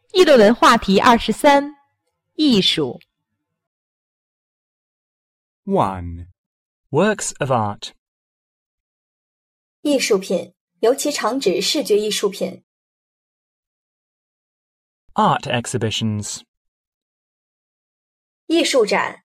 议论文话题23：艺术。 1. Works of art. 艺术品，尤其常指视觉艺术品。 Art exhibitions. 艺术展。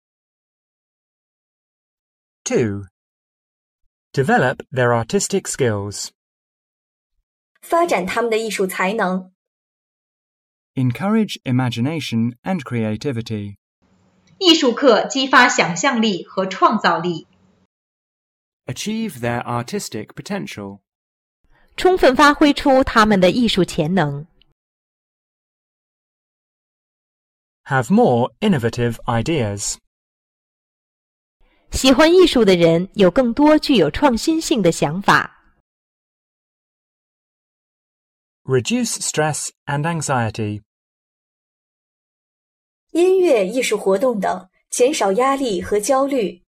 2. Develop their artistic skills. 发展他们的艺术才能。 Encourage imagination and creativity. 艺术课激发想象力和创造力。 Achieve their artistic potential. 充分发挥出他们的艺术潜能。 Have more innovative ideas. 喜欢艺术的人有更多具有创新性的想法。 Reduce stress and anxiety. 音乐、艺术活动等，减少压力和焦虑。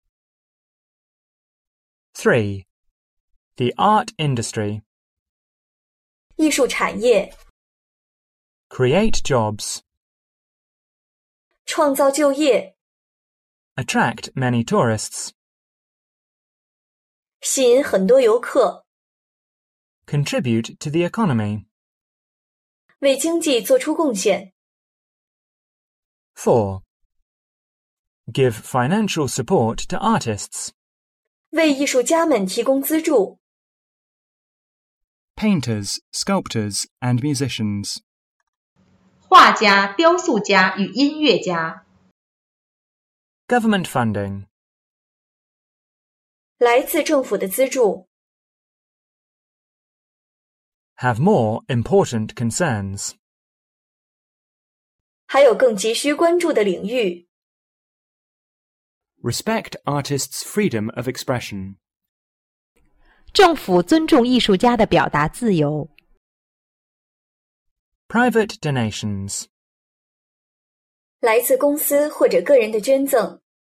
3. The art industry. 艺术产业。 Create jobs. 创造就业。 Attract many tourists. 吸引很多游客。 Contribute to the economy. 为经济做出贡献。 4. Give financial support to artists. 为艺术家们提供资助。 Painters, sculptors, and musicians. 画家、雕塑家与音乐家。 Government funding. 来自政府的资助。 Have more important concerns. 还有更急需关注的领域。 Respect artists' freedom of expression. 政府尊重艺术家的表达自由。 Private donations. 来自公司或者个人的捐赠。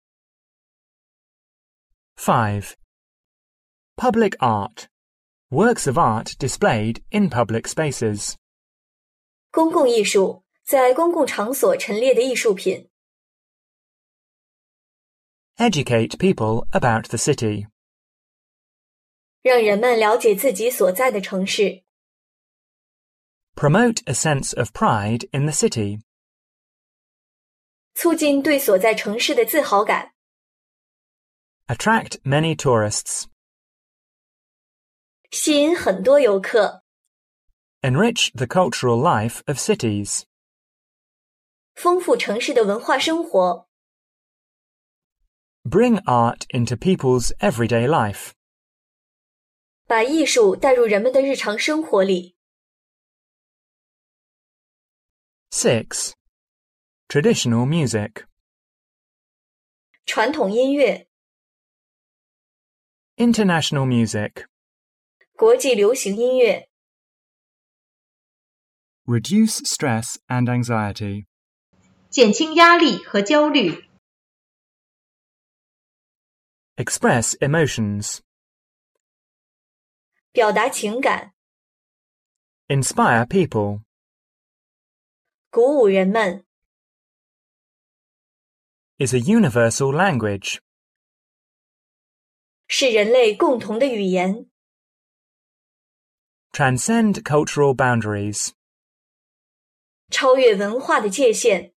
5. Public art. Works of art displayed in public spaces. 公共艺术，在公共场所陈列的艺术品。 Educate people about the city. 让人们了解自己所在的城市。 Promote a sense of pride in the city. 促进对所在城市的自豪感。 Attract many tourists. 吸引很多游客。 Enrich the cultural life of cities. 丰富城市的文化生活。 Bring art into people's everyday life. 把艺术带入人们的日常生活里。 6. Traditional music. 传统音乐。 International music. 国际流行音乐。 Reduce stress and anxiety. 减轻压力和焦虑。 Express emotions. 表达情感。 Inspire people. 鼓舞人们。 Is a universal language. 是人类共同的语言。 Transcend cultural boundaries. 超越文化的界限。